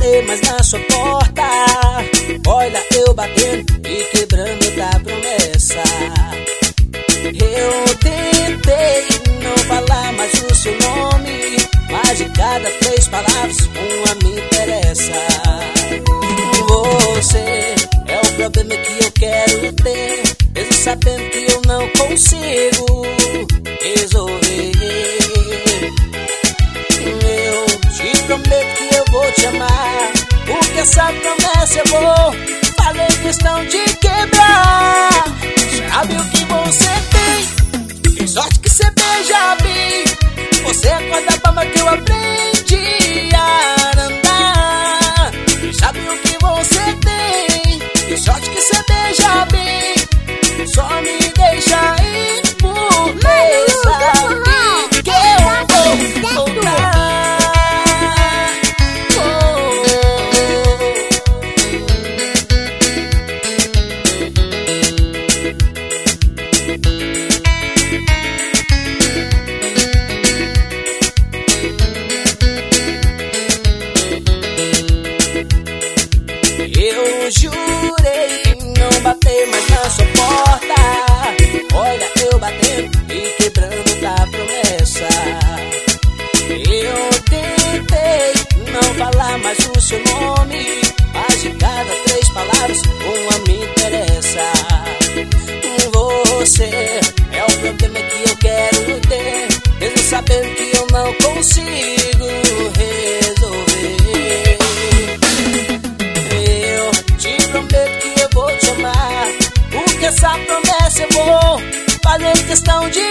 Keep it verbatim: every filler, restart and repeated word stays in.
bater mais na sua porta. Olha eu batendo e quebrando da promessa. Eu tentei não falar mais o seu nome, mas de cada três palavras uma me interessa. Você é o problema que eu quero ter, mesmo sabendo que eu não consigo resolver. Eu te prometo que eu vou te amar, porque essa promessa eu vou fazer questão de quebrar. Sabe o que você tem? Tem sorte que você beija bem. Você é com a palma que eu aprendi a andar. Sabe o que você tem? Tem sorte que você beija bem. Só me deixa ir por vez. Sabe que eu vou voltar. Eu jurei não bater mais na sua porta. Olha eu batendo e quebrando da promessa. Eu tentei não falar mais o seu nome, mas de cada três palavras uma me interessa. Você é o problema que eu quero ter, mesmo sabendo que eu não consigo resolver. Prometo que eu vou te amar, porque essa promessa eu vou fazer questão de